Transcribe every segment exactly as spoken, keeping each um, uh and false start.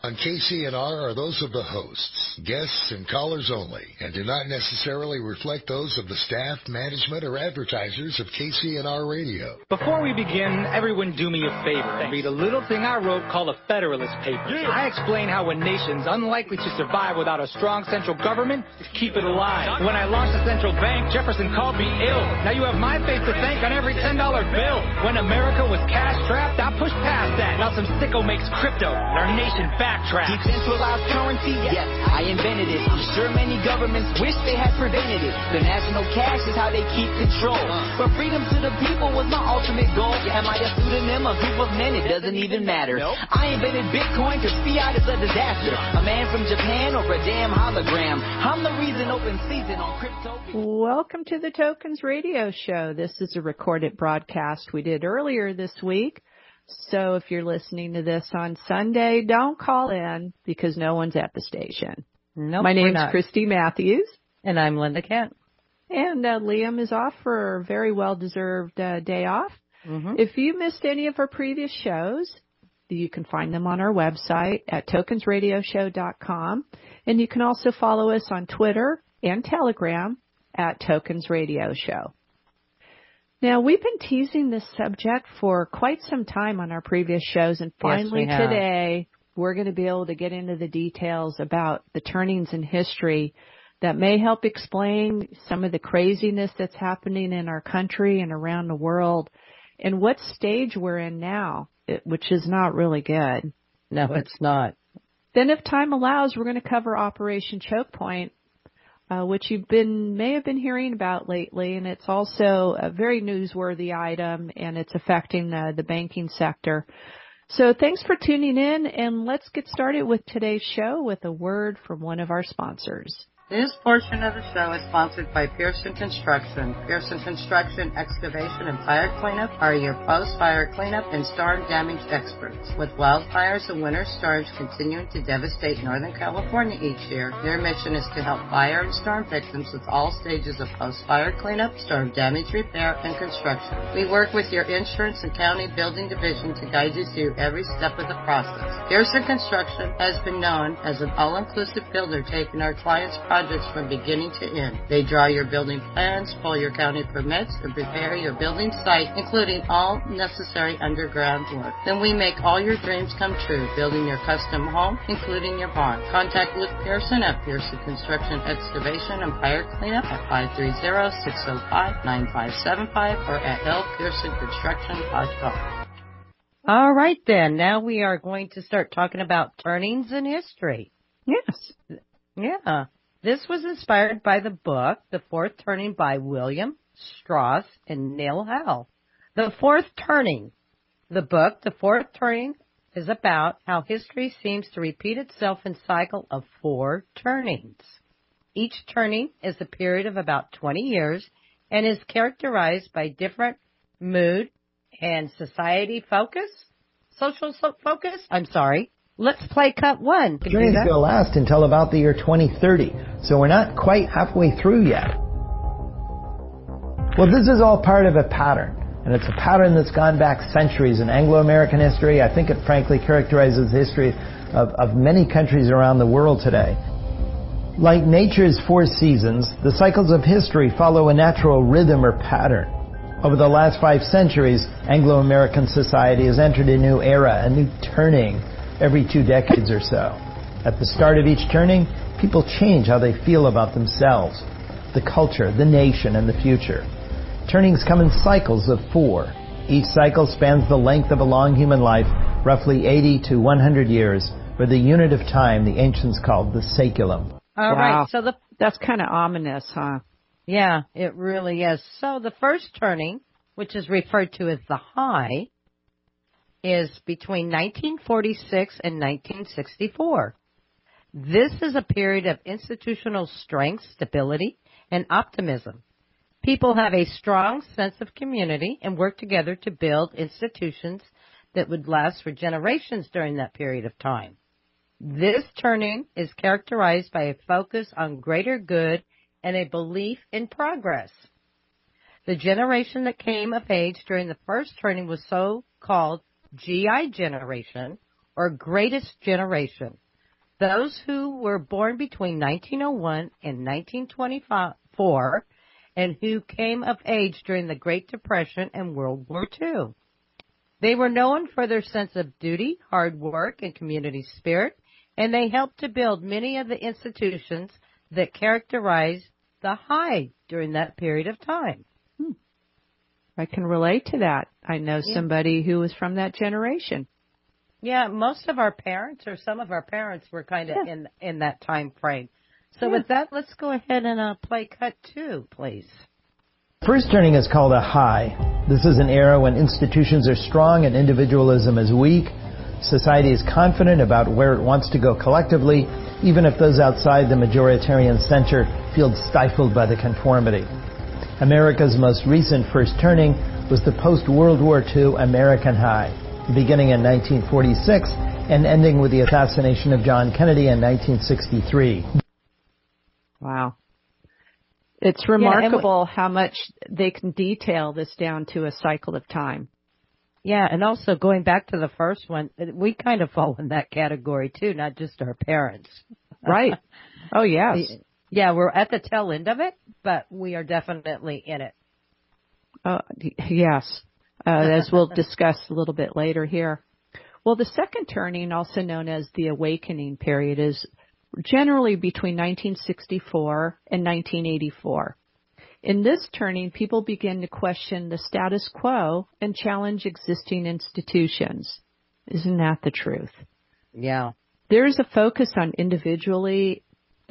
on K C N R are those of the hosts, guests, and callers only, and do not necessarily reflect those of the staff, management, or advertisers of K C N R Radio. Before we begin, everyone do me a favor and read a little thing I wrote called a Federalist Papers. I explain how a nation's unlikely to survive without a strong central government to keep it alive. When I launched the central bank, Jefferson called me ill. Now you have my face to thank on every ten dollar bill. When America was cash-strapped, I pushed past that. Now some sicko makes crypto, and our nation backtracks. Decentralized currency, yes, I invented it. I'm sure many governments wish they had prevented it. The national cash is how they keep control. But freedom to the people was my ultimate goal. Am I a pseudonym, a group of men? It doesn't even matter. Nope. I invented Bitcoin because fiat is a disaster. A man from Japan or a damn hologram. I'm the reason open season on crypto. Welcome to the Tokens Radio Show. This is a recorded broadcast we did earlier this week. So if you're listening to this on Sunday, don't call in because no one's at the station. Nope, My name's Christy Matthews. And I'm Linda Kent. And uh, Liam is off for a very well-deserved uh, day off. Mm-hmm. If you missed any of our previous shows, you can find them on our website at tokens radio show dot com. And you can also follow us on Twitter and Telegram at Tokens Radio Show. Now, we've been teasing this subject for quite some time on our previous shows, and finally yes, we today we're going to be able to get into the details about the turnings in history that may help explain some of the craziness that's happening in our country and around the world and what stage we're in now, which is not really good. No, it's not. Then if time allows, we're going to cover Operation Choke Point, Uh, which you've been may have been hearing about lately, and it's also a very newsworthy item, and it's affecting the, the banking sector. So thanks for tuning in, and let's get started with today's show with a word from one of our sponsors. This portion of the show is sponsored by Pearson Construction. Pearson Construction Excavation and Fire Cleanup are your post-fire cleanup and storm damage experts. With wildfires and winter storms continuing to devastate Northern California each year, their mission is to help fire and storm victims with all stages of post-fire cleanup, storm damage repair, and construction. We work with your insurance and county building division to guide you through every step of the process. Pearson Construction has been known as an all-inclusive builder, taking our clients' projects projects from beginning to end. They draw your building plans, pull your county permits, and prepare your building site, including all necessary underground work. Then we make all your dreams come true, building your custom home, including your barn. Contact Luke Pearson at Pearson Construction Excavation and Fire Cleanup at five three zero, six zero five, nine five seven five or at l pearson construction dot com. All right, then. Now we are going to start talking about turnings in history. Yes. Yeah. This was inspired by the book, The Fourth Turning by William Strauss and Neil Howell. The Fourth Turning. The book, The Fourth Turning, is about how history seems to repeat itself in a cycle of four turnings. Each turning is a period of about twenty years and is characterized by different mood and society focus, social so- focus, I'm sorry. Let's play cut one. The journey is going to last until about the year twenty thirty, so we're not quite halfway through yet. Well, this is all part of a pattern, and it's a pattern that's gone back centuries in Anglo-American history. I think it frankly characterizes the history of, of many countries around the world today. Like nature's four seasons, the cycles of history follow a natural rhythm or pattern. Over the last five centuries, Anglo-American society has entered a new era, a new turning, every two decades or so. At the start of each turning, people change how they feel about themselves, the culture, the nation, and the future. Turnings come in cycles of four. Each cycle spans the length of a long human life, roughly eighty to one hundred years, with a unit of time the ancients called the saeculum. All wow. right, so the that's kind of ominous, huh? Yeah, it really is. So the first turning, which is referred to as the high, is between nineteen forty-six and nineteen sixty-four. This is a period of institutional strength, stability, and optimism. People have a strong sense of community and work together to build institutions that would last for generations during that period of time. This turning is characterized by a focus on greater good and a belief in progress. The generation that came of age during the first turning was so-called G I generation, or greatest generation. Those who were born between nineteen oh one and nineteen twenty-four and who came of age during the Great Depression and World War Two. They were known for their sense of duty, hard work, and community spirit, and they helped to build many of the institutions that characterized the High during that period of time. Hmm. I can relate to that. I know yeah. somebody who was from that generation. Yeah, most of our parents or some of our parents were kind of yeah. in in that time frame. So yeah. with that, let's go ahead and uh, play cut two, please. First turning is called a high. This is an era when institutions are strong and individualism is weak. Society is confident about where it wants to go collectively, even if those outside the majoritarian center feel stifled by the conformity. America's most recent first turning was the post-World War Two American high, beginning in nineteen forty-six and ending with the assassination of John Kennedy in nineteen sixty-three. Wow. It's remarkable yeah, we, how much they can detail this down to a cycle of time. Yeah, and also going back to the first one, we kind of fall in that category too, not just our parents. Right. Oh, yes. Yeah, we're at the tail end of it, but we are definitely in it. Uh, yes, uh, as we'll discuss a little bit later here. Well, the second turning, also known as the awakening period, is generally between nineteen sixty-four and nineteen eighty-four. In this turning, people begin to question the status quo and challenge existing institutions. Isn't that the truth? Yeah. There is a focus on individually,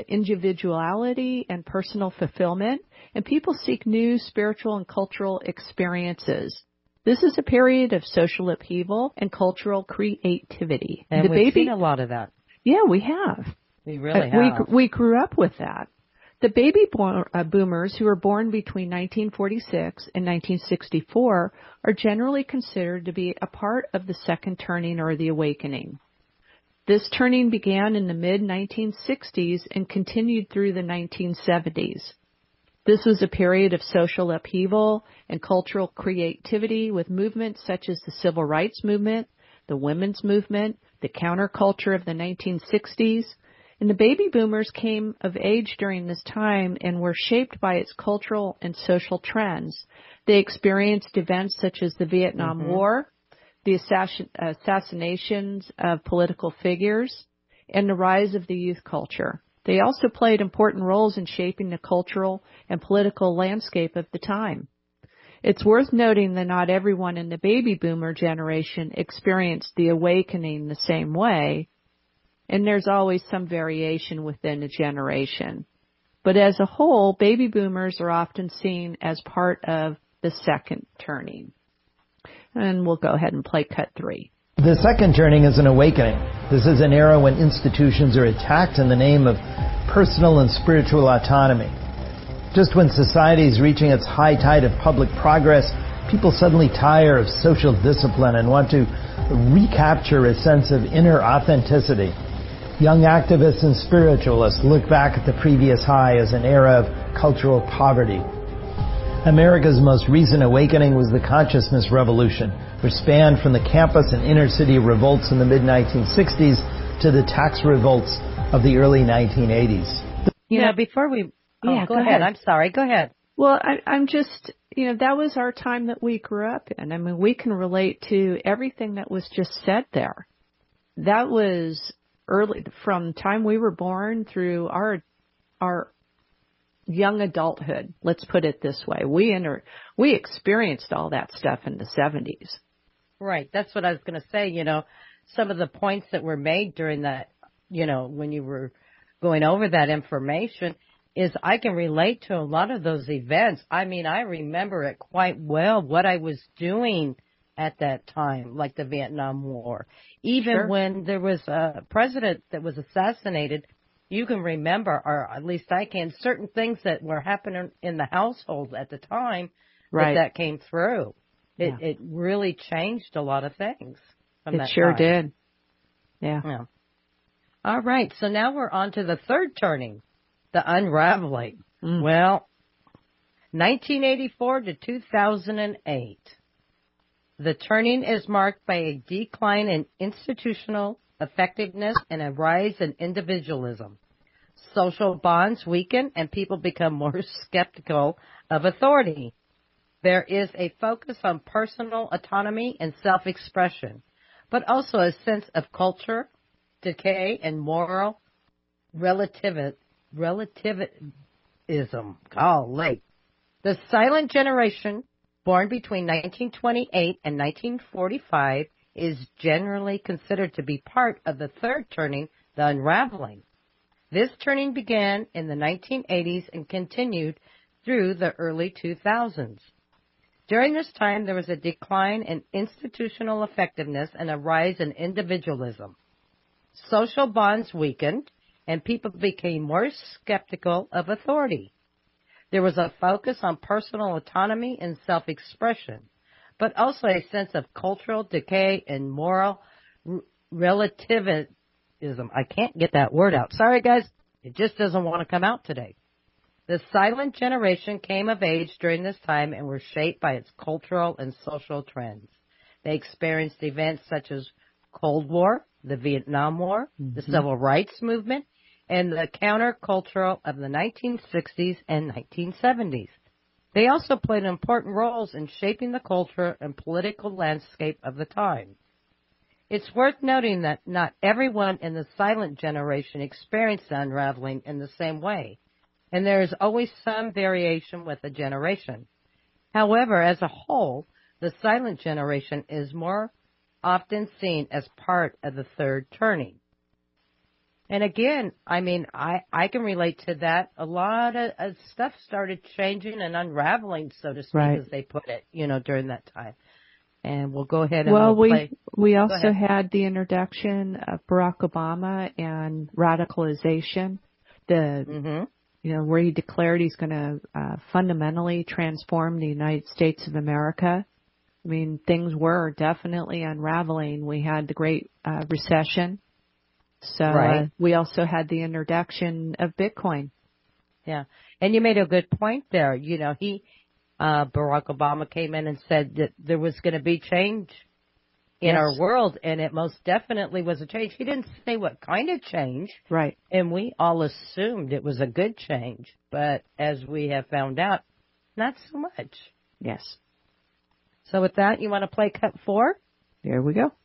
individuality and personal fulfillment, and people seek new spiritual and cultural experiences. This is a period of social upheaval and cultural creativity. And the we've baby, seen a lot of that. Yeah, we have. We really uh, have. We, we grew up with that. The baby bo- uh, boomers who were born between nineteen forty-six and nineteen sixty-four are generally considered to be a part of the second turning or the awakening. This turning began in the mid nineteen sixties and continued through the nineteen seventies. This was a period of social upheaval and cultural creativity with movements such as the civil rights movement, the women's movement, the counterculture of the nineteen sixties, and the baby boomers came of age during this time and were shaped by its cultural and social trends. They experienced events such as the Vietnam mm-hmm. War, the assassin- assassinations of political figures, and the rise of the youth culture. They also played important roles in shaping the cultural and political landscape of the time. It's worth noting that not everyone in the baby boomer generation experienced the awakening the same way, and there's always some variation within a generation. But as a whole, baby boomers are often seen as part of the second turning. And we'll go ahead and play cut three. The second turning is an awakening. This is an era when institutions are attacked in the name of personal and spiritual autonomy. Just when society is reaching its high tide of public progress, people suddenly tire of social discipline and want to recapture a sense of inner authenticity. Young activists and spiritualists look back at the previous high as an era of cultural poverty. America's most recent awakening was the consciousness revolution, which spanned from the campus and inner city revolts in the mid nineteen sixties to the tax revolts of the early nineteen eighties. You know, before we... Oh, yeah, go, go ahead. ahead. I'm sorry. Go ahead. Well, I, I'm just, you know, that was our time that we grew up in. I mean, we can relate to everything that was just said there. That was early, from time we were born through our our young adulthood. Let's put it this way: we enter, we experienced all that stuff in the seventies. Right. That's what I was going to say. You know, some of the points that were made during that, you know, when you were going over that information, is I can relate to a lot of those events. I mean, I remember it quite well, what I was doing at that time, like the Vietnam War. Even sure. when there was a president that was assassinated, you can remember, or at least I can, certain things that were happening in the household at the time right. that that came through. It, yeah. it really changed a lot of things from it that sure time. did. Yeah. yeah. All right, so now we're on to the third turning, the unraveling. Mm. Well, nineteen eighty-four to two thousand eight. The turning is marked by a decline in institutional effectiveness and a rise in individualism. Social bonds weaken and people become more skeptical of authority. There is a focus on personal autonomy and self-expression, but also a sense of culture, decay, and moral relativi- relativism. Golly. The silent generation, born between nineteen twenty-eight and nineteen forty-five, is generally considered to be part of the third turning, the unraveling. This turning began in the nineteen eighties and continued through the early two thousands. During this time, there was a decline in institutional effectiveness and a rise in individualism. Social bonds weakened, and people became more skeptical of authority. There was a focus on personal autonomy and self-expression, but also a sense of cultural decay and moral r- relativism. I can't get that word out. Sorry, guys. It just doesn't want to come out today. The silent generation came of age during this time and were shaped by its cultural and social trends. They experienced events such as Cold War, the Vietnam War, mm-hmm. the Civil Rights Movement, and the countercultural of the nineteen sixties and nineteen seventies. They also played important roles in shaping the culture and political landscape of the time. It's worth noting that not everyone in the silent generation experienced the unraveling in the same way, and there is always some variation with a generation. However, as a whole, the silent generation is more often seen as part of the third turning. And again, I mean, I, I can relate to that. A lot of, of stuff started changing and unraveling, so to speak, right. as they put it, you know, during that time. And we'll go ahead and well, we'll we play. we also had the introduction of Barack Obama and radicalization. The mm-hmm. you know where he declared he's going to uh, fundamentally transform the United States of America. I mean, things were definitely unraveling. We had the Great uh, Recession, so right. uh, we also had the introduction of Bitcoin. Yeah, and you made a good point there. You know, he. Uh, Barack Obama came in and said that there was going to be change in yes. our world, and it most definitely was a change. He didn't say what kind of change. Right. And we all assumed it was a good change, but as we have found out, not so much. Yes. So with that, you want to play cut four? There we go.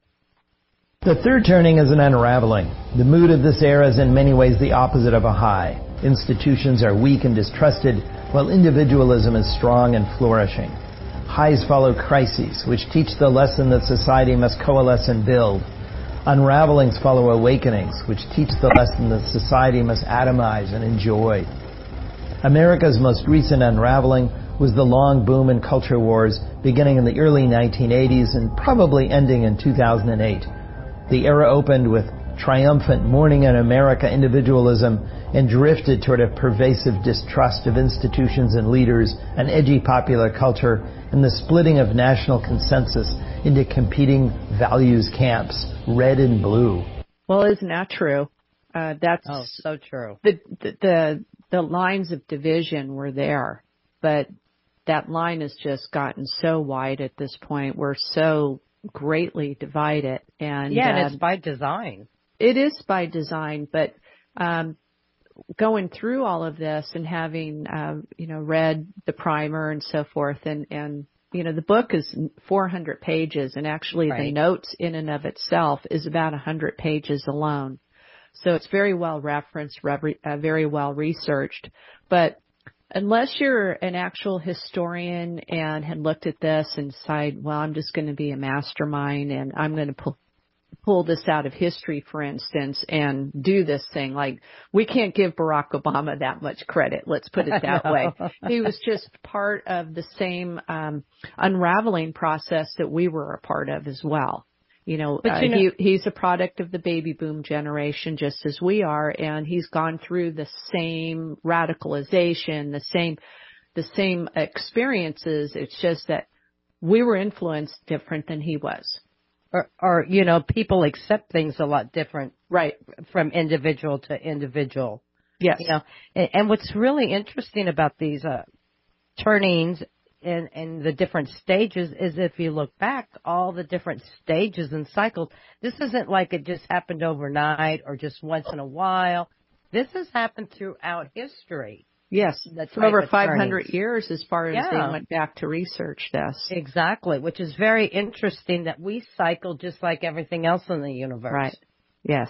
The third turning is an unraveling. The mood of this era is in many ways the opposite of a high. Institutions are weak and distrusted, while individualism is strong and flourishing. Highs follow crises, which teach the lesson that society must coalesce and build. Unravelings follow awakenings, which teach the lesson that society must atomize and enjoy. America's most recent unraveling was the long boom in culture wars beginning in the early nineteen eighties and probably ending in two thousand eight. The era opened with triumphant morning in America individualism and drifted toward a pervasive distrust of institutions and leaders, an edgy popular culture, and the splitting of national consensus into competing values camps, red and blue. Well, isn't that true? Uh, that's oh, so true. The, the the the lines of division were there, but that line has just gotten so wide at this point. We're so greatly divided, and yeah, and uh, it's by design. It is by design, but um, going through all of this and having uh, you know read the primer and so forth, and and you know the book is four hundred pages, and actually right. the notes in and of itself is about one hundred pages alone. So it's very well referenced, re- uh, very well researched, but unless you're an actual historian and had looked at this and decide, well, I'm just going to be a mastermind and I'm going to pull, pull this out of history, for instance, and do this thing. Like, we can't give Barack Obama that much credit. Let's put it that way. He was just part of the same um, unraveling process that we were a part of as well. You know, but you uh, know he, he's a product of the baby boom generation, just as we are, and he's gone through the same radicalization, the same, the same experiences. It's just that we were influenced different than he was. Or, or you know, people accept things a lot different, right, from individual to individual. Yes. You know, and, and what's really interesting about these uh, turnings in, in the different stages is if you look back, all the different stages and cycles, this isn't like it just happened overnight or just once in a while. This has happened throughout history. Yes, The for type over of five hundred turnings. years as far as Yeah. they went back to research this. Exactly, which is very interesting that we cycle just like everything else in the universe. Right. Yes.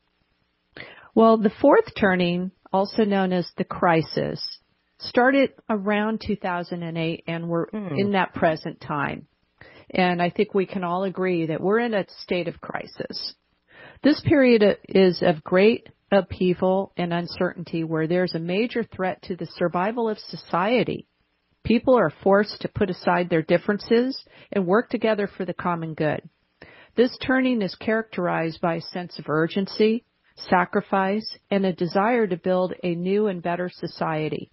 Well, the fourth turning, also known as the crisis, started around two thousand eight, and we're Hmm. in that present time. And I think we can all agree that we're in a state of crisis. This period is of great upheaval and uncertainty where there's a major threat to the survival of society. People are forced to put aside their differences and work together for the common good. This turning is characterized by a sense of urgency, sacrifice, and a desire to build a new and better society.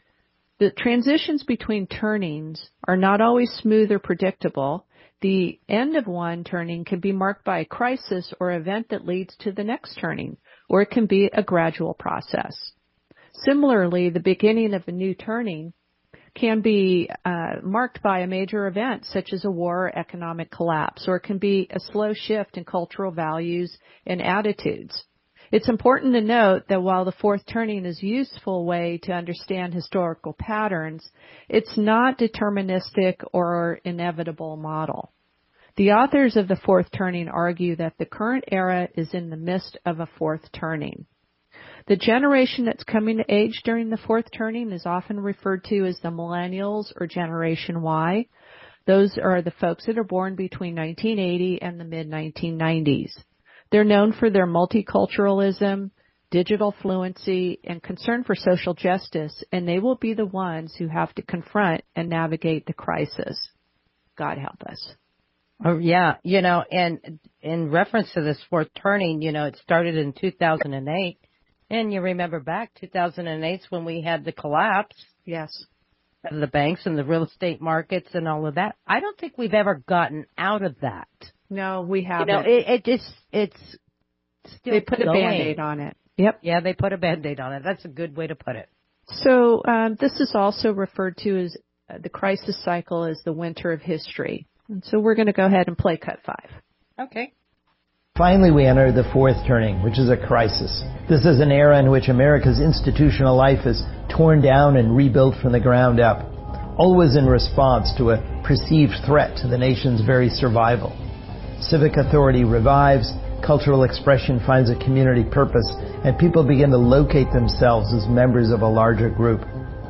The transitions between turnings are not always smooth or predictable. The end of one turning can be marked by a crisis or event that leads to the next turning, or it can be a gradual process. Similarly, the beginning of a new turning can be uh, marked by a major event such as a war or economic collapse, or it can be a slow shift in cultural values and attitudes. It's important to note that while the fourth turning is a useful way to understand historical patterns, it's not deterministic or inevitable model. The authors of the fourth turning argue that the current era is in the midst of a fourth turning. The generation that's coming to age during the fourth turning is often referred to as the millennials or Generation Y. Those are the folks that are born between nineteen eighty and the mid nineteen nineties. They're known for their multiculturalism, digital fluency, and concern for social justice, and they will be the ones who have to confront and navigate the crisis. God help us. Oh, yeah, you know, and in reference to this fourth turning, you know, it started in two thousand eight, and you remember back two thousand eight when we had the collapse Yes. of the banks and the real estate markets and all of that. I don't think we've ever gotten out of that. No, we You haven't. know, it, it just, it's still They put a going. Band-Aid on it. Yep. Yeah, they put a Band-Aid on it. That's a good way to put it. So um, this is also referred to as uh, the crisis cycle as the winter of history. And so we're going to go ahead and play cut five. Okay. Finally, we enter the fourth turning, which is a crisis. This is an era in which America's institutional life is torn down and rebuilt from the ground up, always in response to a perceived threat to the nation's very survival. Civic authority revives, cultural expression finds a community purpose, and people begin to locate themselves as members of a larger group.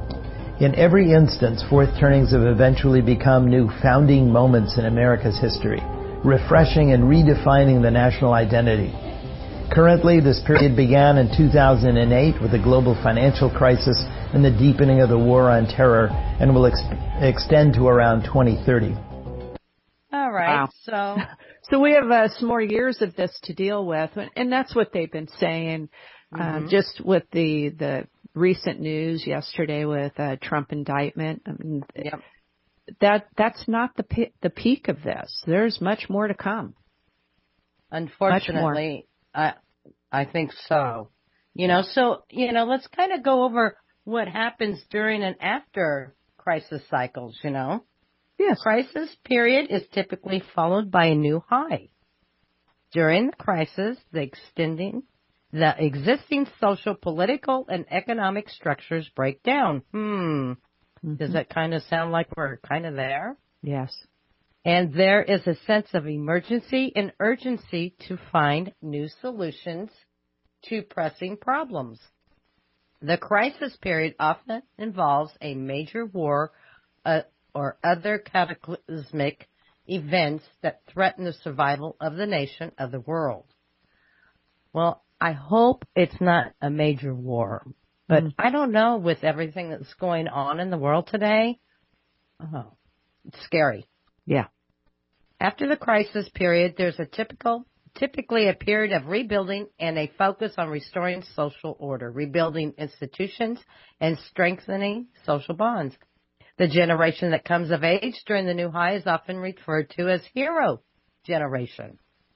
In every instance, fourth turnings have eventually become new founding moments in America's history, refreshing and redefining the national identity. Currently, this period began in two thousand eight with the global financial crisis and the deepening of the war on terror, and will ex- extend to around twenty thirty. All right. Wow. So, So we have uh, some more years of this to deal with, and that's what they've been saying. mm-hmm. Um, just with the the recent news yesterday with uh, Trump indictment, I mean, yep. that that's not the pe- the peak of this. There's much more to come. Unfortunately, I I think so. You know, so you know, let's kind of go over what happens during and after crisis cycles. You know. Yes. Crisis period is typically followed by a new high. During the crisis, the extending, the existing social, political, and economic structures break down. Hmm. Mm-hmm. Does that kind of sound like we're kind of there? Yes. And there is a sense of emergency and urgency to find new solutions to pressing problems. The crisis period often involves a major war, uh, or other cataclysmic events that threaten the survival of the nation, of the world. Well, I hope it's not a major war, but mm. I don't know with everything that's going on in the world today. Oh, it's scary. Yeah. After the crisis period, there's a typical, typically a period of rebuilding and a focus on restoring social order, rebuilding institutions, and strengthening social bonds. The generation that comes of age during the new high is often referred to as hero generation.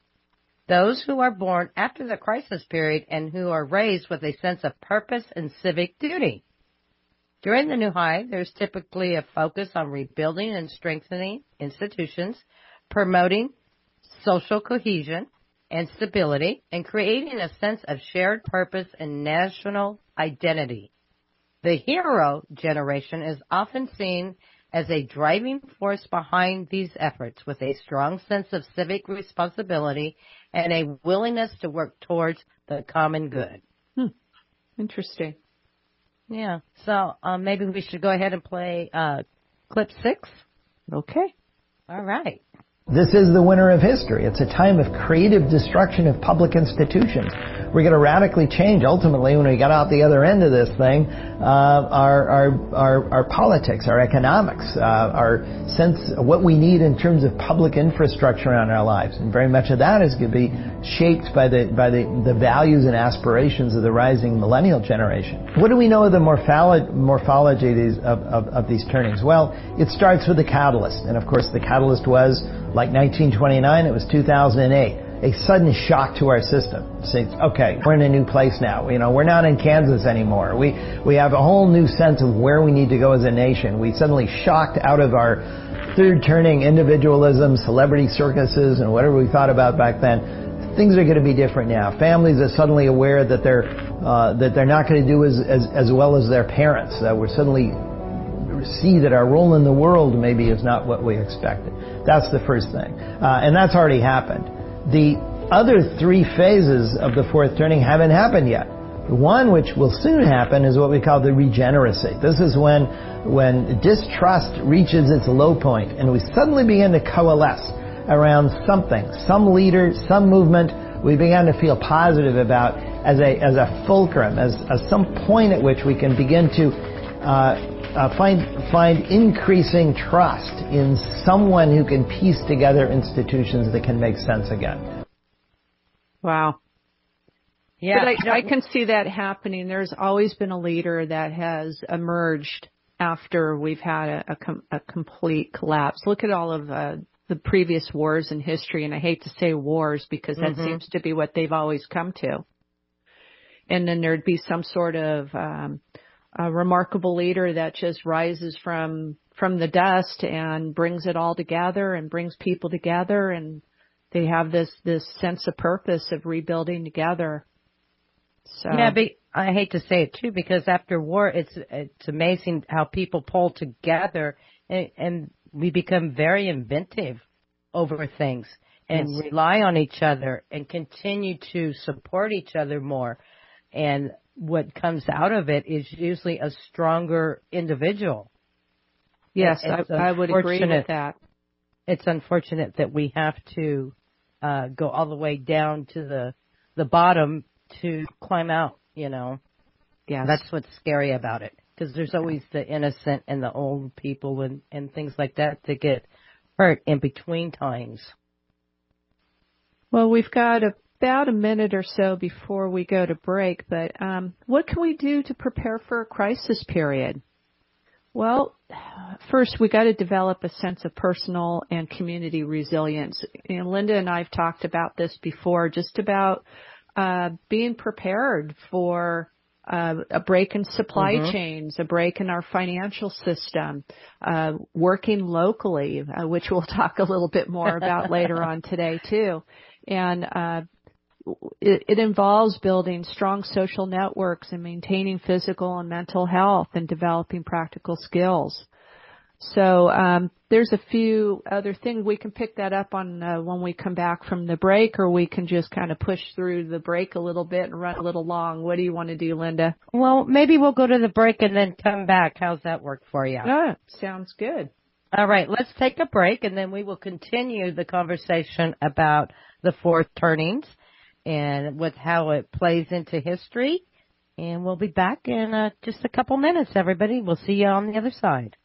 Those who are born after the crisis period and who are raised with a sense of purpose and civic duty. During the new high, there's typically a focus on rebuilding and strengthening institutions, promoting social cohesion and stability, and creating a sense of shared purpose and national identity. The hero generation is often seen as a driving force behind these efforts, with a strong sense of civic responsibility and a willingness to work towards the common good. Hmm. Interesting. Yeah. So um, maybe we should go ahead and play uh, clip six. Okay. All right. This is the winter of history. It's a time of creative destruction of public institutions. We're going to radically change, ultimately, when we get out the other end of this thing, uh, our, our, our, our politics, our economics, uh, our sense of what we need in terms of public infrastructure in our lives. And very much of that is going to be shaped by the, by the, the values and aspirations of the rising millennial generation. What do we know of the morpholo- morphology of these, of, of, of these turnings? Well, it starts with the catalyst. And of course, the catalyst was, like nineteen twenty-nine, it was two thousand eight. A sudden shock to our system. Say, okay, we're in a new place now. You know, we're not in Kansas anymore. We we have a whole new sense of where we need to go as a nation. We suddenly shocked out of our third turning individualism, celebrity circuses, and whatever we thought about back then. Things are going to be different now. Families are suddenly aware that they're uh, that they're not going to do as, as as well as their parents. That we're suddenly see that our role in the world maybe is not what we expected. That's the first thing. Uh, and that's already happened. The other three phases of the fourth turning haven't happened yet. The one which will soon happen is what we call the regeneracy. This is when, when distrust reaches its low point and we suddenly begin to coalesce around something, some leader, some movement we began to feel positive about as a, as a fulcrum, as, as some point at which we can begin to uh, Uh, find find increasing trust in someone who can piece together institutions that can make sense again. Wow. Yeah, but I, I can see that happening. There's always been a leader that has emerged after we've had a, a, com- a complete collapse. Look at all of uh, the previous wars in history, and I hate to say wars because that mm-hmm. seems to be what they've always come to. And then there'd be some sort of um, a remarkable leader that just rises from from the dust and brings it all together and brings people together, and they have this this sense of purpose of rebuilding together. So yeah, but I hate to say it too, because after war, it's it's amazing how people pull together and, and we become very inventive over things and yes. rely on each other and continue to support each other more. And what comes out of it is usually a stronger individual. Yes, I, I would agree with that. It's unfortunate that we have to uh, go all the way down to the the bottom to climb out, you know. Yes. That's what's scary about it, because there's always the innocent and the old people and, and things like that that get hurt in between times. Well, we've got a about a minute or so before we go to break, but um, what can we do to prepare for a crisis period? Well, first we got to develop a sense of personal and community resilience. And Linda and I have talked about this before, just about uh, being prepared for uh, a break in supply mm-hmm. chains, a break in our financial system, uh, working locally, uh, which we'll talk a little bit more about later on today too. And uh, It, it involves building strong social networks and maintaining physical and mental health and developing practical skills. So um, there's a few other things. We can pick that up on uh, when we come back from the break, or we can just kind of push through the break a little bit and run a little long. What do you want to do, Linda? Well, maybe we'll go to the break and then come back. How's that work for you? Ah, sounds good. All right, let's take a break, and then we will continue the conversation about the fourth turnings and with how it plays into history. And we'll be back in uh, just a couple minutes, everybody. We'll see you on the other side.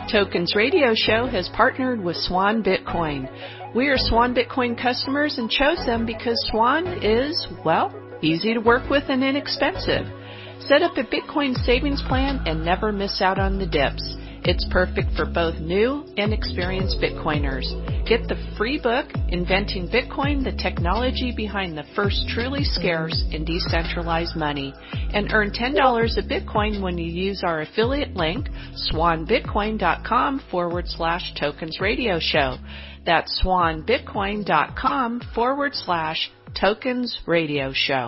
Tokens Radio Show has partnered with Swan Bitcoin. We are Swan Bitcoin customers and chose them because Swan is, well, easy to work with and inexpensive. Set up a Bitcoin savings plan and never miss out on the dips. It's perfect for both new and experienced Bitcoiners. Get the free book, Inventing Bitcoin, the technology behind the first truly scarce and decentralized money, and earn ten dollars a Bitcoin when you use our affiliate link, swanbitcoin.com forward slash tokens radio show. That's swanbitcoin.com forward slash tokens radio show.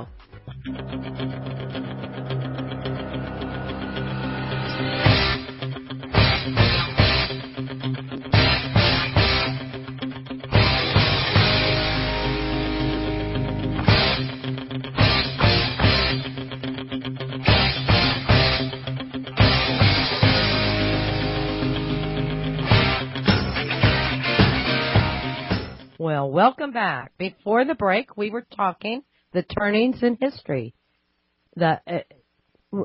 Well, welcome back. Before the break, we were talking the turnings in history, the uh,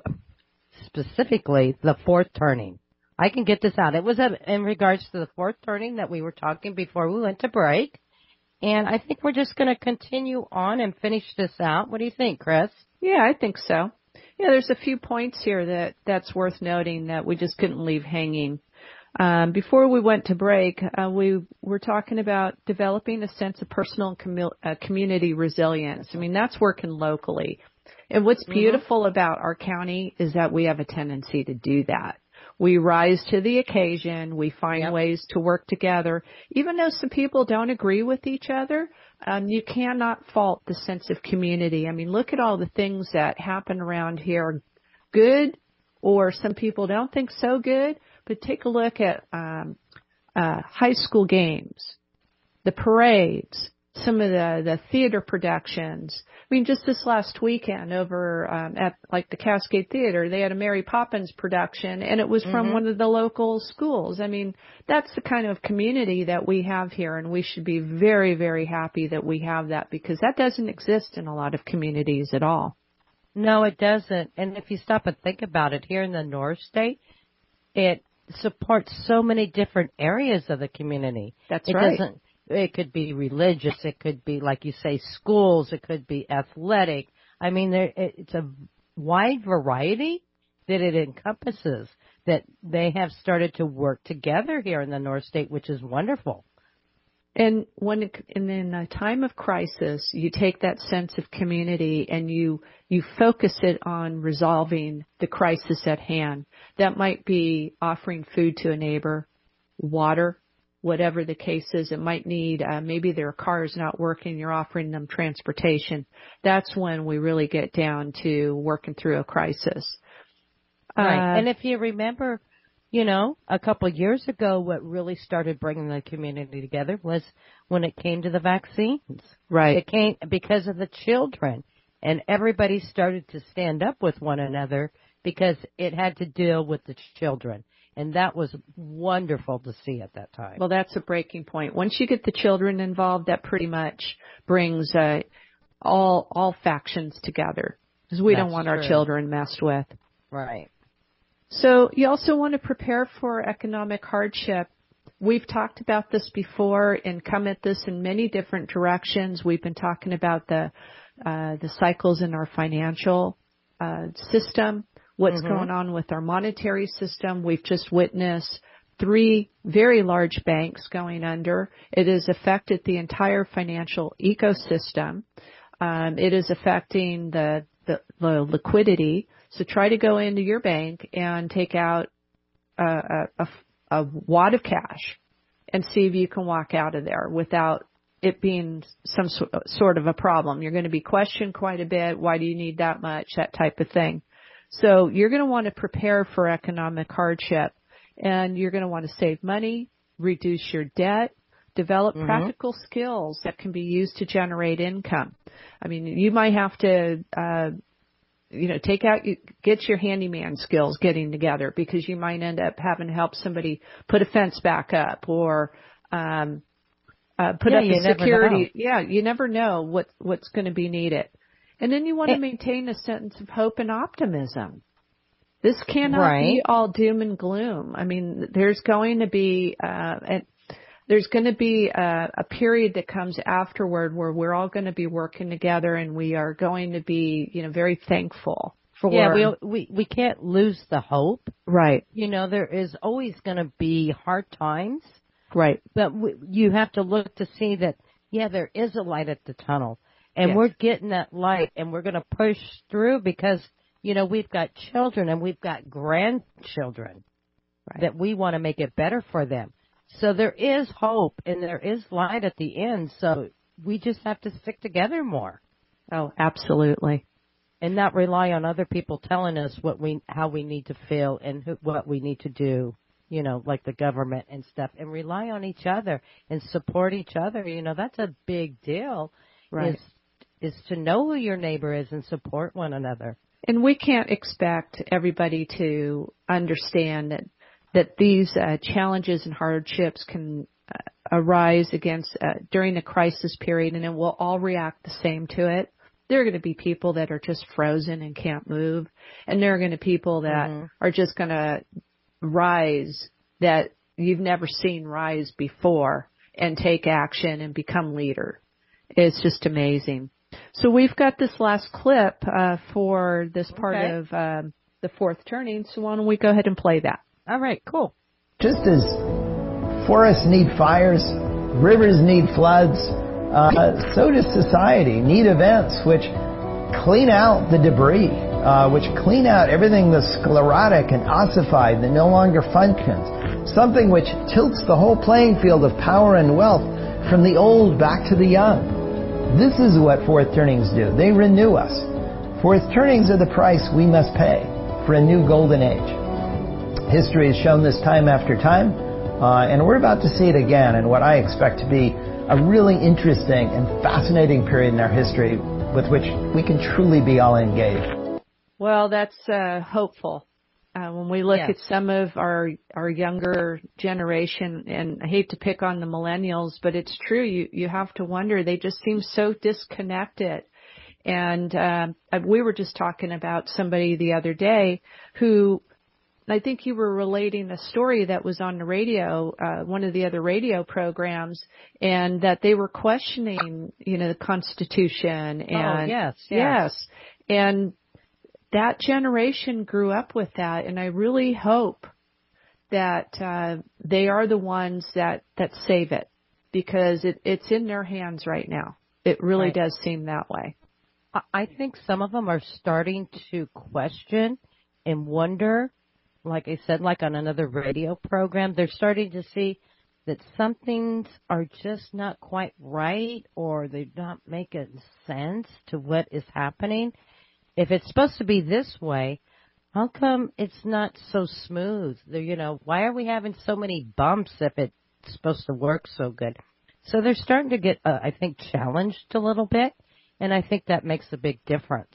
specifically the fourth turning. I can get this out. It was a, in regards to the fourth turning that we were talking before we went to break, and I think we're just going to continue on and finish this out. What do you think, Chris? Yeah, I think so. Yeah, there's a few points here that that's worth noting that we just couldn't leave hanging. Um, before we went to break, uh, we were talking about developing a sense of personal and commu- uh, community resilience. I mean, that's working locally. And what's mm-hmm. beautiful about our county is that we have a tendency to do that. We rise to the occasion. We find yep. ways to work together. Even though some people don't agree with each other, um, you cannot fault the sense of community. I mean, look at all the things that happen around here, good, or some people don't think so good. But take a look at um, uh, high school games, the parades, some of the, the theater productions. I mean, just this last weekend over um, at like the Cascade Theater, they had a Mary Poppins production, and it was from mm-hmm. one of the local schools. I mean, that's the kind of community that we have here, and we should be very, very happy that we have that because that doesn't exist in a lot of communities at all. No, it doesn't. And if you stop and think about it, here in the North State, it supports so many different areas of the community. That's it right. Doesn't, it could be religious. It could be, like you say, schools. It could be athletic. I mean, there, it's a wide variety that it encompasses that they have started to work together here in the North State, which is wonderful. And when it, and in a time of crisis, you take that sense of community and you you focus it on resolving the crisis at hand. That might be offering food to a neighbor, water, whatever the case is. It might need uh, maybe their car is not working. You're offering them transportation. That's when we really get down to working through a crisis. Right. Uh, and if you remember, you know, a couple of years ago, what really started bringing the community together was when it came to the vaccines. Right. It came because of the children, and everybody started to stand up with one another because it had to deal with the children. And that was wonderful to see at that time. Well, that's a breaking point. Once you get the children involved, that pretty much brings uh, all all factions together because we That's don't want true. our children messed with. Right. So you also want to prepare for economic hardship. We've talked about this before and come at this in many different directions. We've been talking about the uh, the cycles in our financial uh, system, what's mm-hmm. going on with our monetary system. We've just witnessed three very large banks going under. It has affected the entire financial ecosystem. Um, it is affecting the, the, the liquidity. So try to go into your bank and take out a, a, a, a wad of cash and see if you can walk out of there without it being some sort of a problem. You're going to be questioned quite a bit. Why do you need that much? That type of thing. So you're going to want to prepare for economic hardship, and you're going to want to save money, reduce your debt, develop mm-hmm. practical skills that can be used to generate income. I mean, you might have to, uh, you know, take out, get your handyman skills getting together because you might end up having to help somebody put a fence back up or, um, uh, put yeah, up a security. Know. Yeah, you never know what, what's going to be needed. And then you want to maintain a sense of hope and optimism. This cannot Right. be all doom and gloom. I mean, there's going to be, uh, a, there's going to be a, a period that comes afterward where we're all going to be working together, and we are going to be, you know, very thankful for. Yeah, we we we can't lose the hope. Right. You know, there is always going to be hard times. Right. But we, you have to look to see that, yeah, there is a light at the tunnel, and Yes. we're getting that light, and we're going to push through because, you know, we've got children and we've got grandchildren Right. that we want to make it better for them. So there is hope and there is light at the end. So we just have to stick together more Oh, absolutely. and not rely on other people telling us what we, how we need to feel and who, what we need to do, you know, like the government and stuff, and rely on each other and support each other. You know, that's a big deal. Right. Is, is to know who your neighbor is and support one another. And we can't expect everybody to understand that that these uh, challenges and hardships can uh, arise against uh, during a crisis period, and then we'll all react the same to it. There are going to be people that are just frozen and can't move, and there are going to be people that Mm-hmm. are just going to rise that you've never seen rise before and take action and become leader. It's just amazing. So we've got this last clip uh, for this part Okay. of um, the fourth turning, so why don't we go ahead and play that? All right, cool. Just as forests need fires, rivers need floods, uh, so does society need events which clean out the debris, uh, which clean out everything that's sclerotic and ossified that no longer functions. Something which tilts the whole playing field of power and wealth from the old back to the young. This is what fourth turnings do. They renew us. Fourth turnings are the price we must pay for a new golden age. History has shown this time after time, uh, and we're about to see it again in what I expect to be a really interesting and fascinating period in our history with which we can truly be all engaged. Well, that's uh, hopeful. Uh, when we look Yes. at some of our our younger generation, and I hate to pick on the millennials, but it's true. You you have to wonder. They just seem so disconnected. And um, we were just talking about somebody the other day who, I think you were relating a story that was on the radio, uh, one of the other radio programs, and that they were questioning, you know, the Constitution. And oh, yes, yes. yes. And that generation grew up with that, and I really hope that uh, they are the ones that, that save it, because it, it's in their hands right now. It really Right. does seem that way. I- I think some of them are starting to question and wonder, like I said, like on another radio program, they're starting to see that some things are just not quite right, or they're not making sense to what is happening. If it's supposed to be this way, how come it's not so smooth? They're, you know, why are we having so many bumps if it's supposed to work so good? So they're starting to get, uh, I think, challenged a little bit, and I think that makes a big difference.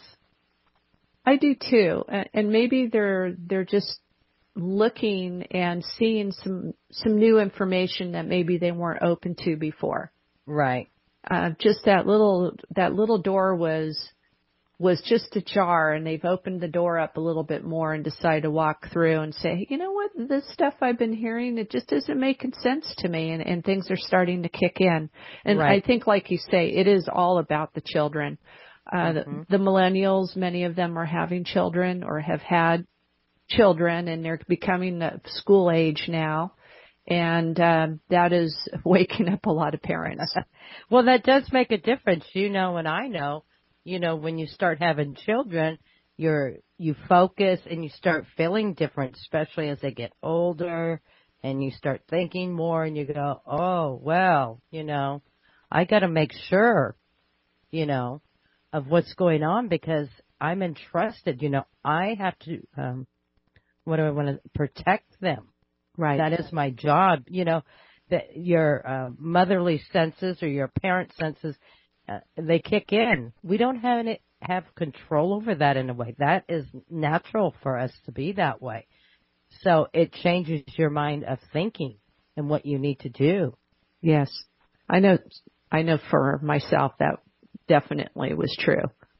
I do too, and and maybe they're they're just looking and seeing some some new information that maybe they weren't open to before. Right. Uh, just that little that little door was was just ajar, and they've opened the door up a little bit more and decided to walk through and say, you know what, this stuff I've been hearing, it just isn't making sense to me, and, and things are starting to kick in. And Right. I think, like you say, it is all about the children. Uh, Mm-hmm. the, the millennials, many of them are having children or have had children, and they're becoming of school age now. And um, that is waking up a lot of parents. Well, that does make a difference, you know, and I know, you know, when you start having children, you're, you focus and you start feeling different, especially as they get older, and you start thinking more and you go, oh, well, you know, I got to make sure, you know, of what's going on, because I'm entrusted, you know, I have to, um, what do I want to protect them? Right. That is my job. You know, that your uh, motherly senses or your parent senses, uh, they kick in. We don't have any, have control over that in a way. That is natural for us to be that way. So it changes your mind of thinking and what you need to do. Yes. I know, I know for myself that definitely was true.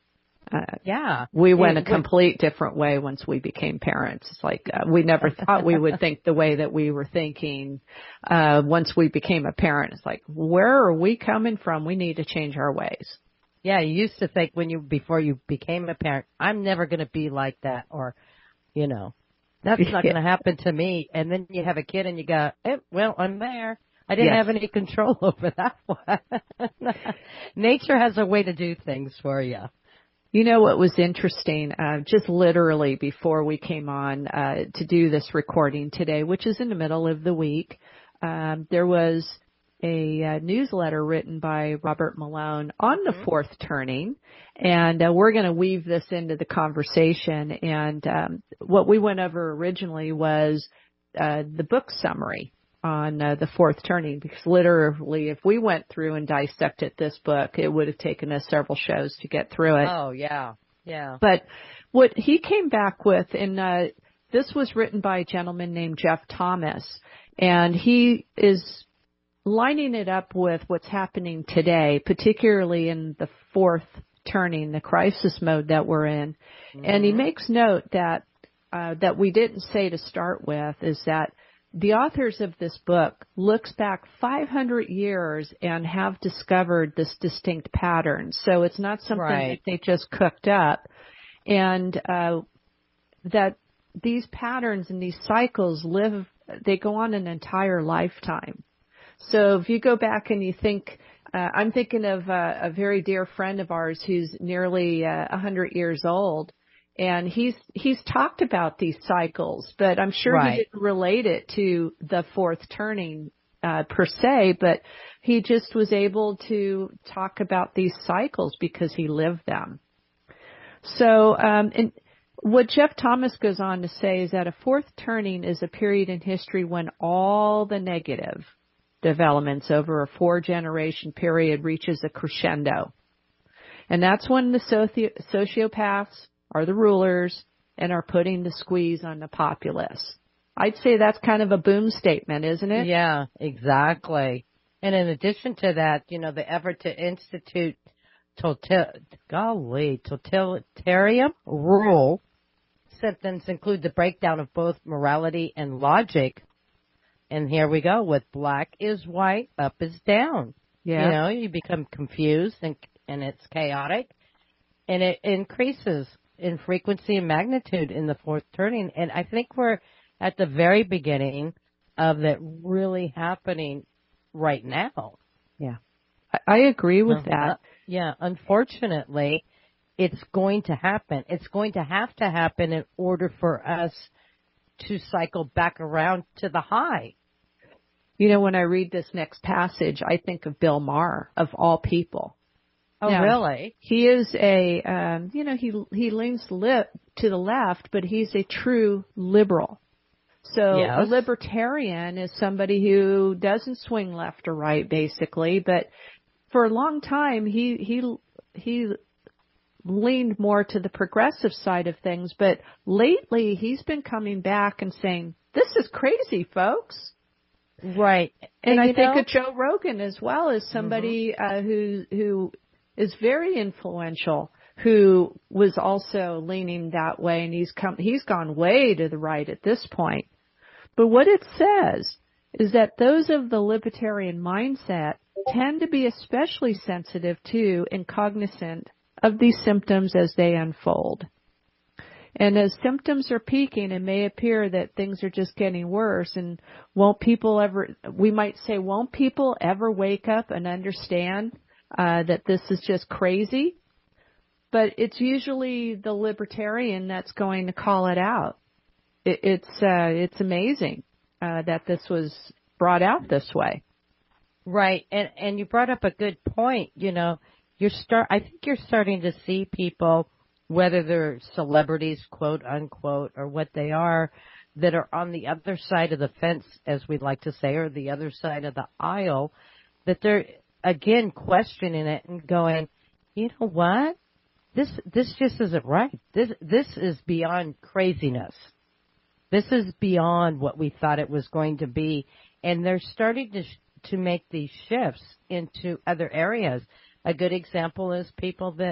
Uh, yeah. We went it, a complete different way once we became parents. It's like uh, we never thought we would think the way that we were thinking uh, once we became a parent. It's like, where are we coming from? We need to change our ways. Yeah, you used to think when you before you became a parent, I'm never going to be like that, or, you know, that's not going to happen to me. And then you have a kid and you go, eh, well, I'm there. I didn't Yes. have any control over that one. Nature has a way to do things for you. You know what was interesting, uh, just literally before we came on uh, to do this recording today, which is in the middle of the week, um, there was a uh, newsletter written by Robert Malone on the fourth turning, and uh, we're going to weave this into the conversation. And um, what we went over originally was uh, the book summary on uh, the fourth turning, because literally if we went through and dissected this book, it would have taken us several shows to get through it. Oh, yeah, yeah. But what he came back with, and uh, this was written by a gentleman named Jeff Thomas, and he is lining it up with what's happening today, particularly in the fourth turning, the crisis mode that we're in. Mm-hmm. And he makes note that uh, that we didn't say to start with is that the authors of this book looks back five hundred years and have discovered this distinct pattern. So it's not something right. that they just cooked up. And uh, that these patterns and these cycles live, they go on an entire lifetime. So if you go back and you think, uh, I'm thinking of uh, a very dear friend of ours who's nearly uh, one hundred years old. And he's he's talked about these cycles, but I'm sure right. he didn't relate it to the fourth turning uh, per se, but he just was able to talk about these cycles because he lived them. So um, and what Jeff Thomas goes on to say is that a fourth turning is a period in history when all the negative developments over a four-generation period reaches a crescendo. And that's when the soci- sociopaths are the rulers and are putting the squeeze on the populace. I'd say that's kind of a boom statement, isn't it? Yeah, exactly. And in addition to that, you know, the effort to institute total, golly, totalitarian rule symptoms include the breakdown of both morality and logic. And here we go with black is white, up is down. Yeah. You know, you become confused and, and it's chaotic, and it increases in frequency and magnitude in the fourth turning. And I think we're at the very beginning of that really happening right now. Yeah. I, I agree with uh, that. Uh, yeah. Unfortunately, it's going to happen. It's going to have to happen in order for us to cycle back around to the high. You know, when I read this next passage, I think of Bill Maher, of all people. Oh, now, really? He is a, um, you know, he he leans li- to the left, but he's a true liberal. So yes. a libertarian is somebody who doesn't swing left or right, basically. But for a long time, he he he leaned more to the progressive side of things. But lately, he's been coming back and saying, "This is crazy, folks." Right. And, and I think know, of Joe Rogan as well as somebody mm-hmm. uh, who who is very influential, who was also leaning that way, and he's come he's gone way to the right at this point. But what it says is that those of the libertarian mindset tend to be especially sensitive to and cognizant of these symptoms as they unfold. And as symptoms are peaking, it may appear that things are just getting worse. And won't people ever, we might say, won't people ever wake up and understand uh, that this is just crazy? But it's usually the libertarian that's going to call it out. It, it's uh, it's amazing uh, that this was brought out this way. Right, and and you brought up a good point. You know, you're start. I think you're starting to see people, whether they're celebrities, quote unquote, or what they are, that are on the other side of the fence, as we like to say, or the other side of the aisle, that they're again questioning it and going, you know what? This this just isn't right. This this is beyond craziness. This is beyond what we thought it was going to be, and they're starting to sh- to make these shifts into other areas. A good example is people that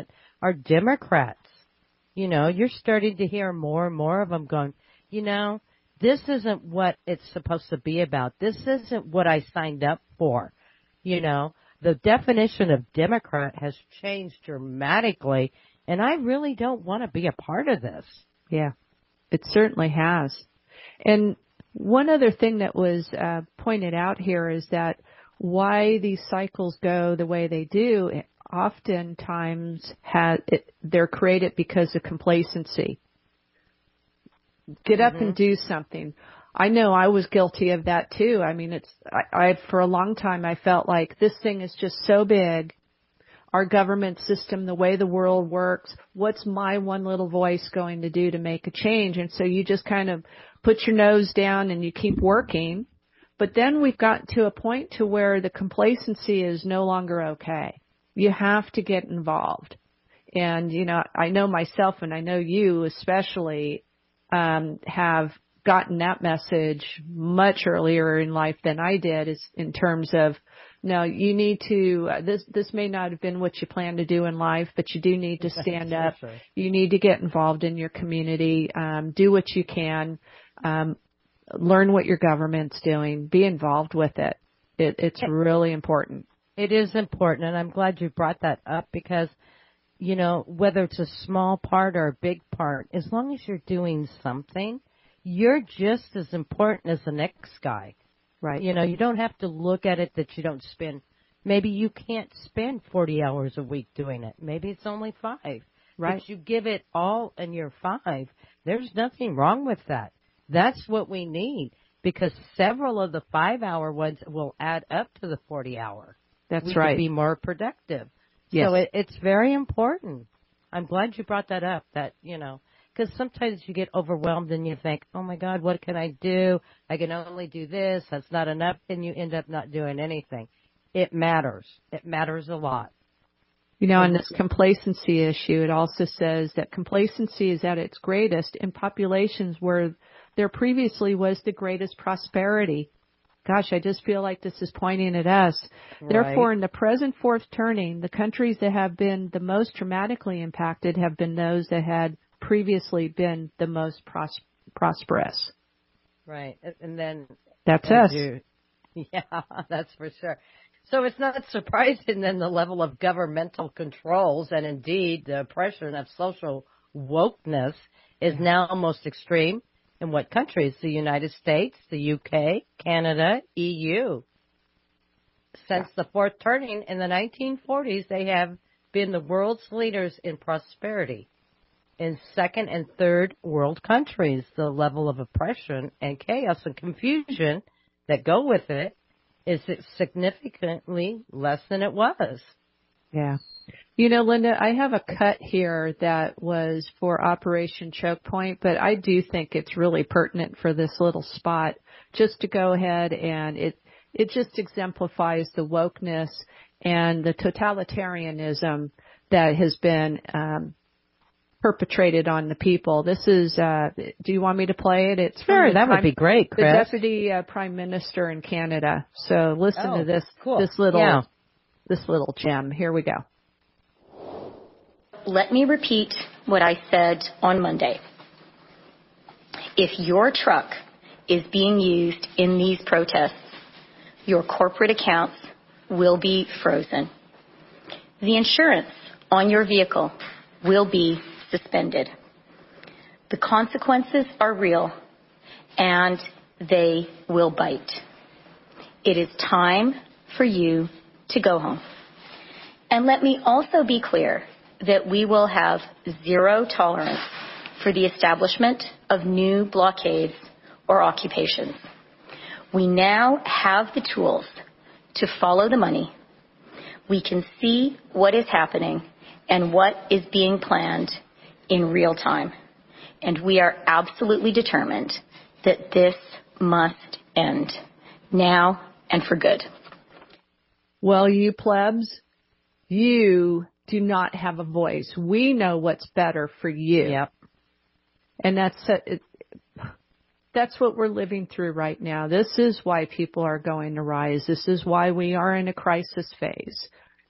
are Democrats. You know, you're starting to hear more and more of them going, you know, this isn't what it's supposed to be about. This isn't what I signed up for. You know, the definition of Democrat has changed dramatically, and I really don't want to be a part of this. Yeah, it certainly has. And one other thing that was uh, pointed out here is that why these cycles go the way they do, oftentimes has, it, they're created because of complacency. Get up mm-hmm. and do something. I know I was guilty of that too. I mean, it's, I, I, for a long time I felt like this thing is just so big. Our government system, the way the world works, what's my one little voice going to do to make a change? And so you just kind of put your nose down and you keep working. But then we've got to a point to where the complacency is no longer okay. You have to get involved. And, you know, I know myself and I know you especially um, have gotten that message much earlier in life than I did, is in terms of, no, you need to, uh, this, this may not have been what you planned to do in life, but you do need to stand up. Sure. You need to get involved in your community, um, do what you can, um, learn what your government's doing, be involved with it. It it's really important. It is important, and I'm glad you brought that up because, you know, whether it's a small part or a big part, as long as you're doing something, you're just as important as the next guy. Right. You know, you don't have to look at it that you don't spend. Maybe you can't spend forty hours a week doing it. Maybe it's only five. Right. But you give it all in your five. There's nothing wrong with that. That's what we need because several of the five-hour ones will add up to the forty-hour. That's we right. Can be more productive. Yes. So it, it's very important. I'm glad you brought that up, that, you know, because sometimes you get overwhelmed and you think, oh, my God, what can I do? I can only do this. That's not enough. And you end up not doing anything. It matters. It matters a lot. You know, on this complacency issue, it also says that complacency is at its greatest in populations where there previously was the greatest prosperity. Gosh, I just feel like this is pointing at us. Right. Therefore, in the present fourth turning, the countries that have been the most dramatically impacted have been those that had previously been the most pros- prosperous. Right. And then... That's us. You, yeah, that's for sure. So it's not surprising then the level of governmental controls and indeed the oppression of social wokeness is now most extreme. In what countries? The United States, the U K, Canada, E U. Since the fourth turning in the nineteen forties, they have been the world's leaders in prosperity. In second and third world countries, the level of oppression and chaos and confusion that go with it is significantly less than it was. Yeah. You know, Linda, I have a cut here that was for Operation Choke Point, but I do think it's really pertinent for this little spot just to go ahead and it, it just exemplifies the wokeness and the totalitarianism that has been, um, perpetrated on the people. This is, uh, do you want me to play it? It's sure, that Prime, would be great, Chris. The Deputy uh, Prime Minister in Canada. So listen oh, to this, cool. this little, yeah. this little gem. Here we go. Let me repeat what I said on Monday. If your truck is being used in these protests, your corporate accounts will be frozen. The insurance on your vehicle will be suspended. The consequences are real, and they will bite. It is time for you to go home. And let me also be clear that we will have zero tolerance for the establishment of new blockades or occupations. We now have the tools to follow the money. We can see what is happening and what is being planned in real time. And we are absolutely determined that this must end now and for good. Well, you plebs, you do not have a voice. We know what's better for you. Yep. And that's it, that's what we're living through right now. This is why people are going to rise. This is why we are in a crisis phase.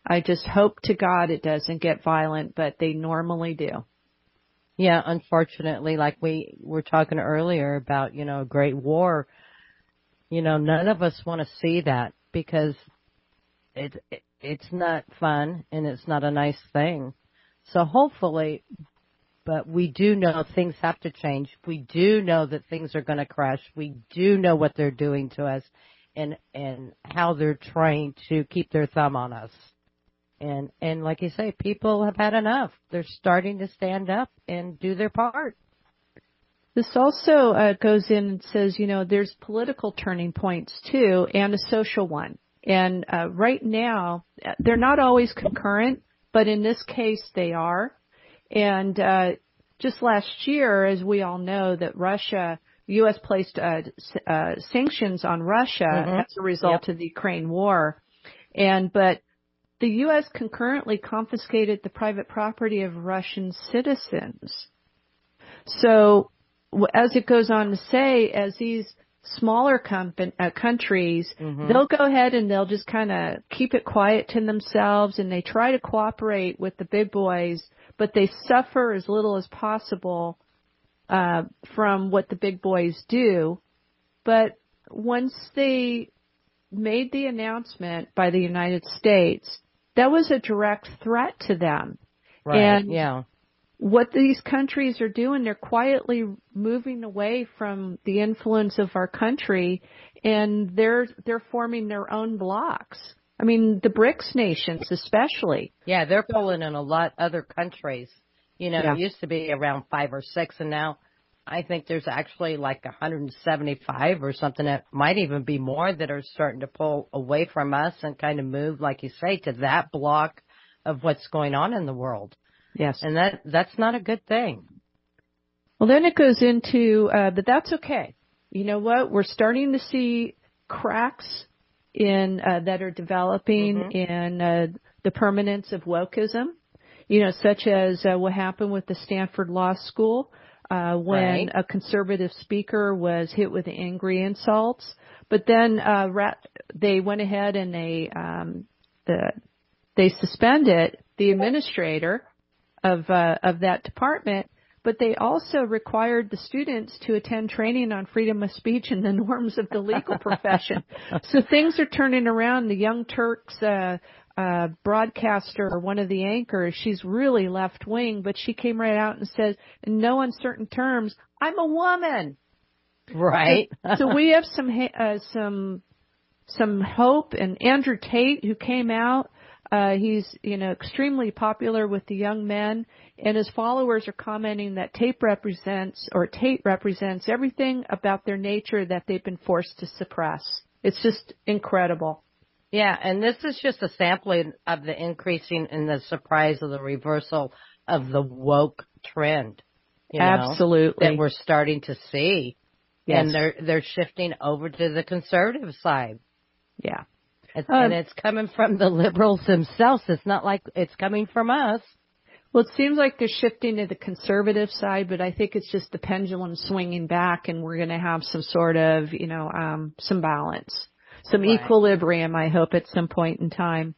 I just hope to God it doesn't get violent, but they normally do. Yeah, unfortunately, like we were talking earlier about, you know, a great war, you know, none of us want to see that because it, it it's not fun and it's not a nice thing. So hopefully, but we do know things have to change. We do know that things are going to crash. We do know what they're doing to us and and how they're trying to keep their thumb on us. And, and like you say, people have had enough. They're starting to stand up and do their part. This also uh, goes in and says, you know, there's political turning points, too, and a social one. And uh, right now, they're not always concurrent, but in this case, they are. And uh, just last year, as we all know, that Russia, U S placed uh, uh, sanctions on Russia mm-hmm. as a result yep. of the Ukraine war. And but the U S concurrently confiscated the private property of Russian citizens. So, as it goes on to say, as these smaller com- uh, countries, mm-hmm. they'll go ahead and they'll just kind of keep it quiet to themselves, and they try to cooperate with the big boys, but they suffer as little as possible uh, from what the big boys do. But once they made the announcement by the United States, that was a direct threat to them. Right, and yeah. What these countries are doing, they're quietly moving away from the influence of our country, and they're they're forming their own blocks. I mean, the BRICS nations especially. Yeah, they're pulling in a lot other countries. You know, yeah. It used to be around five or six, and now I think there's actually like one hundred seventy-five or something that might even be more that are starting to pull away from us and kind of move, like you say, to that block of what's going on in the world. Yes. And that that's not a good thing. Well, then it goes into, uh, but that's okay. You know what? We're starting to see cracks in uh, that are developing mm-hmm. in uh, the permanence of wokeism, you know, such as uh, what happened with the Stanford Law School uh, when right. a conservative speaker was hit with angry insults. But then uh, rat- they went ahead and they um, the, they suspended the administrator of uh, of that department, but they also required the students to attend training on freedom of speech and the norms of the legal profession. So things are turning around. The Young Turks uh, uh, broadcaster, one of the anchors, she's really left wing, but she came right out and said, in no uncertain terms, I'm a woman. Right. So, so we have some uh, some some hope. And Andrew Tate, who came out. Uh, he's, you know, extremely popular with the young men, and his followers are commenting that Tate represents, or Tate represents everything about their nature that they've been forced to suppress. It's just incredible. Yeah, and this is just a sampling of the increasing in the surprise of the reversal of the woke trend. You know, absolutely. That we're starting to see. Yes. And they're, they're shifting over to the conservative side. Yeah. It's, um, and it's coming from the liberals themselves. It's not like it's coming from us. Well, it seems like they're shifting to the conservative side, but I think it's just the pendulum swinging back, and we're going to have some sort of, you know, um, some balance, some right. equilibrium, I hope, at some point in time.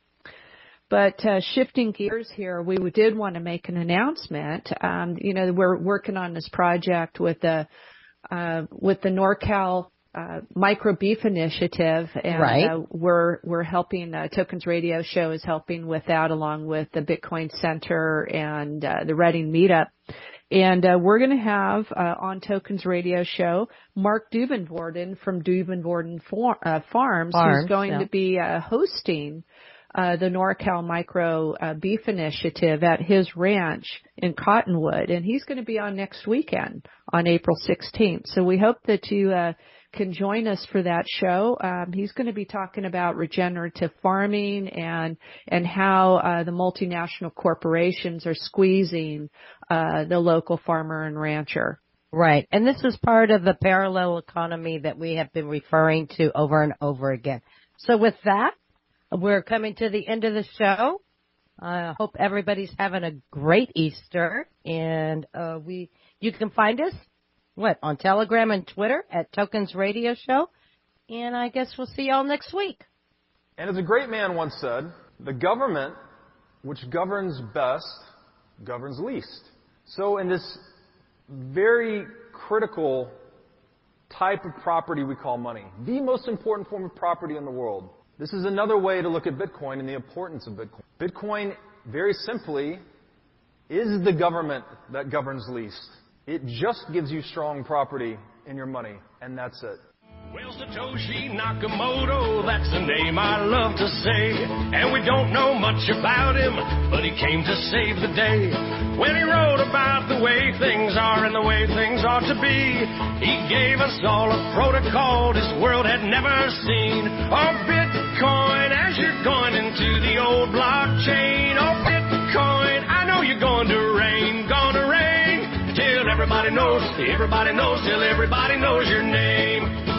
But uh, shifting gears here, we did want to make an announcement. Um, you know, we're working on this project with the uh, with the NorCal Uh, micro beef initiative, and right. uh, we're we're helping. Uh, Tokens Radio Show is helping with that, along with the Bitcoin Center and uh, the Reading Meetup. And uh, we're going to have uh, on Tokens Radio Show Mark Dubenvorden from Dubenvorden For- uh, Farms, Farms, who's going yeah. to be uh, hosting uh, the NorCal Micro uh, Beef Initiative at his ranch in Cottonwood, and he's going to be on next weekend on April sixteenth. So we hope that you uh, can join us for that show. Um, he's going to be talking about regenerative farming and and how uh, the multinational corporations are squeezing uh, the local farmer and rancher. Right. And this is part of the parallel economy that we have been referring to over and over again. So with that, we're coming to the end of the show. I uh, hope everybody's having a great Easter. And uh, we you can find us What, on Telegram and Twitter at Tokens Radio Show. And I guess we'll see y'all next week. And as a great man once said, The government, which governs best, governs least. So in this very critical type of property we call money, the most important form of property in the world, this is another way to look at Bitcoin and the importance of Bitcoin. Bitcoin, very simply, is the government that governs least. It just gives you strong property in your money, and that's it. Well, Satoshi Nakamoto, that's the name I love to say. And we don't know much about him, but he came to save the day. When he wrote about the way things are and the way things ought to be, he gave us all a protocol this world had never seen. Oh, Bitcoin, as you're going into the old blockchain. Oh, Bitcoin, I know you're going to reign, gonna reign. Till everybody knows, everybody knows, till everybody knows your name.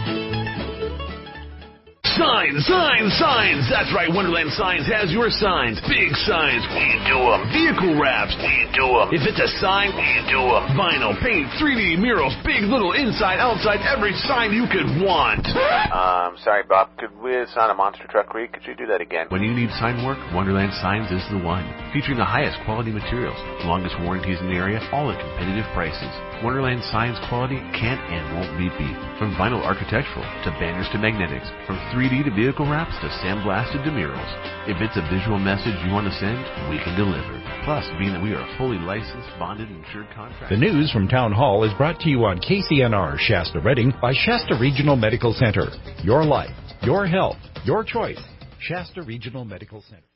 Signs, signs, signs. That's right, Wonderland Signs has your signs. Big signs, we do them. Vehicle wraps, we do them. If it's a sign, we do them. Vinyl, paint, three D murals, big, little, inside, outside, every sign you could want. Um, sorry, Bob. Could we sign a monster truck read? Could you do that again? When you need sign work, Wonderland Signs is the one. Featuring the highest quality materials, longest warranties in the area, all at competitive prices. Wonderland Signs quality can't and won't be beat. From vinyl architectural to banners to magnetics, from three D to vehicle wraps to sandblasted to murals. If it's a visual message you want to send, we can deliver. Plus, being that we are a fully licensed, bonded, and insured contractor. The news from Town Hall is brought to you on K C N R Shasta Redding by Shasta Regional Medical Center. Your life, your health, your choice. Shasta Regional Medical Center.